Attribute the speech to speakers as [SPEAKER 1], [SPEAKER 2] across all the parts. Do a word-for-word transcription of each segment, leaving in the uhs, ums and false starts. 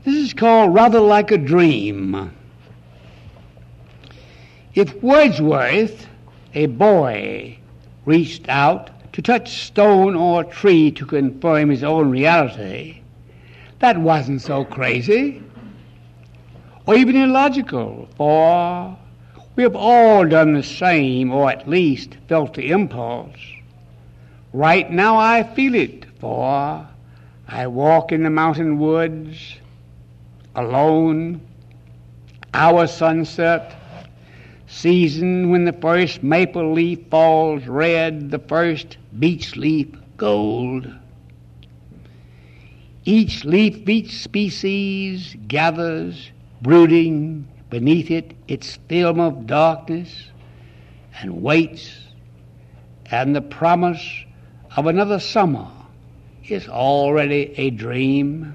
[SPEAKER 1] This is called Rather Like a Dream. If Wordsworth, a boy, reached out to touch stone or tree to confirm his own reality, that wasn't so crazy or even illogical, for we have all done the same, or at least felt the impulse. Right now I feel it, for I walk in the mountain woods alone, our sunset, season when the first maple leaf falls red, the first beech leaf gold. Each leaf, each species gathers, brooding beneath it its film of darkness, and waits, and the promise of another summer is already a dream.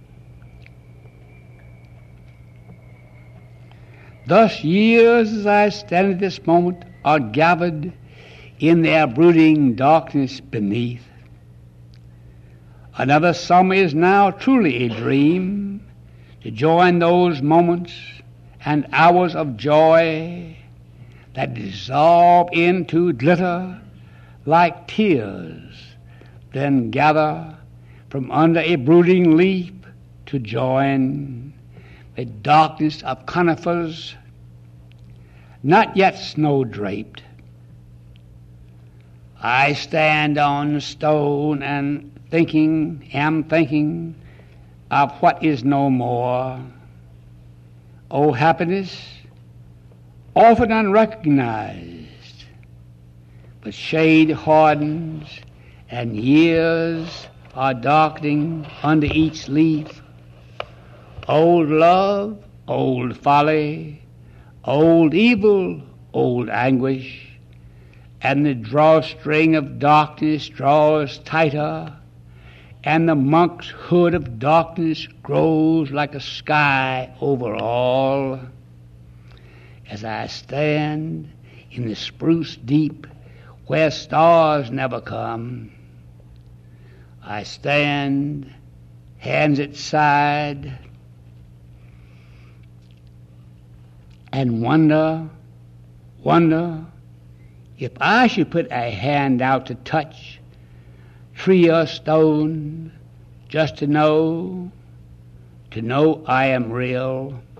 [SPEAKER 1] Thus years, as I stand at this moment, are gathered in their brooding darkness beneath. Another summer is now truly a dream, to join those moments and hours of joy that dissolve into glitter like tears, then gather from under a brooding leaf to join the darkness of conifers, not yet snow-draped. I stand on the stone and thinking, am thinking of what is no more. O happiness, often unrecognized, but shade hardens and years are darkening under each leaf. Old love, old folly, old evil, old anguish, and the drawstring of darkness draws tighter, and the monk's hood of darkness grows like a sky over all. As I stand in the spruce deep where stars never come, I stand, hands at side, and wonder, wonder if I should put a hand out to touch tree or stone, just to know, to know I am real.